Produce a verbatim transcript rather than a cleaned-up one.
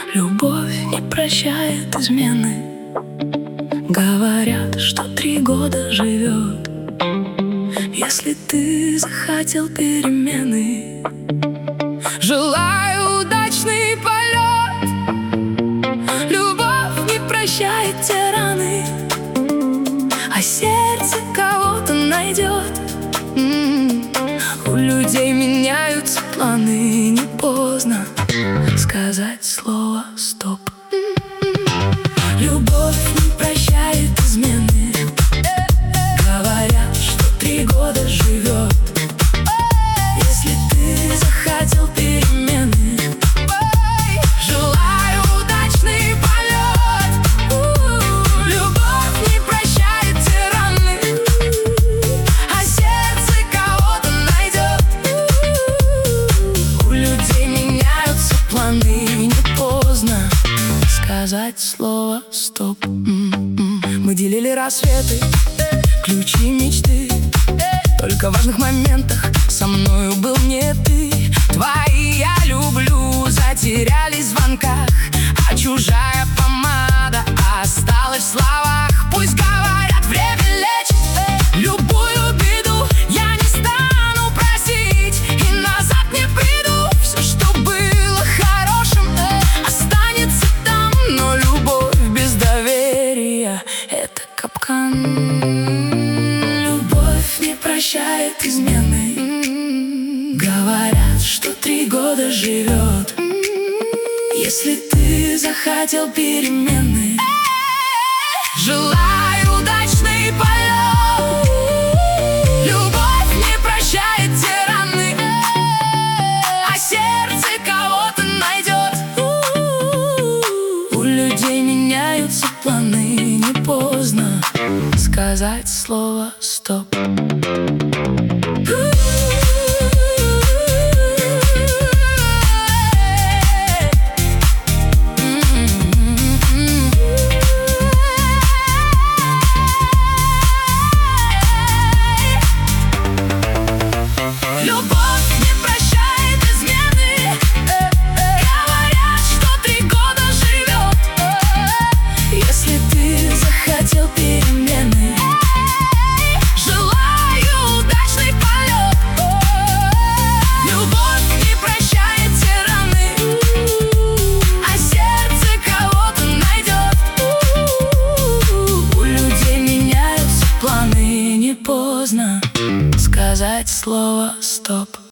Любовь не прощает измены. Говорят, что три года живет. Если ты захотел перемены, желаю удачный полет. Любовь не прощает те раны, а сердце кого-то найдет. У людей меняются планы, не поздно сказать слово «стоп». Любовь не прощает измены. Говорят, что три года живет. Если ты захотел перемены, желаю удачный полет. Любовь не прощает те раны, а сердце кого-то найдет. У людей меняются планы, не поздно сказать слово «стоп». Мы делили рассветы, ключи мечты. Только в важных моментах со мною был не ты. Твои «я люблю» затерялись в звонках, а чужая помада осталась в словах. Пусть говорят, время лечит любую беду. Я не стану просить и назад не приду. Все, что было хорошим, останется там. Но любовь без доверия — это капкан. Любовь не прощает измены. Говорят, что три года живет. Если ты захотел перемены, желаю удачный полет. Любовь не прощает те раны, а сердце кого-то найдет. У людей меняются планы, не поздно сказать слово «стоп».